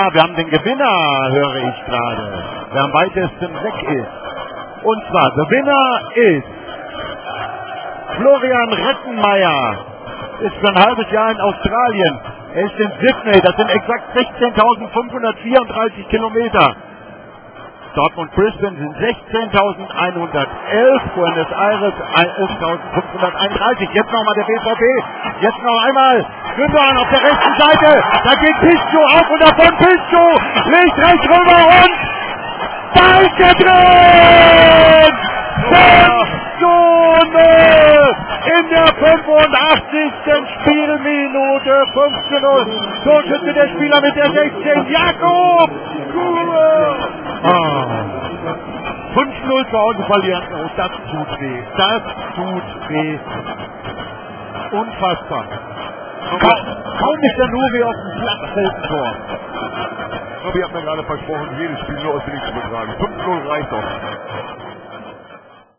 Ja, wir haben den Gewinner, höre ich gerade, der am weitesten weg ist. Und zwar, der Gewinner ist Florian Rettenmeier. Ist für ein halbes Jahr in Australien. Er ist in Sydney, das sind exakt 16.534 Kilometer. Dortmund-Brisbane sind 16.111, Buenos Aires 11.531. Jetzt nochmal der BVB, jetzt noch einmal Gündogan auf der rechten Seite, da geht Piszczek auf und davon Piszczek, legt rechts rüber und da ist er drin! 5:0 in der 85. Spielminute, 5:0. Torschütze der Spieler mit der 16, Jakob Kuhle. 5:0 zu Hause verlieren, oh, das tut weh, das tut weh. Unfassbar. Kaum ist der Nuri auf dem Platz, fällt ein Tor. Aber ich habe mir gerade versprochen, jedes Spiel nur aus dem Licht zu betragen. 5:0 reicht doch.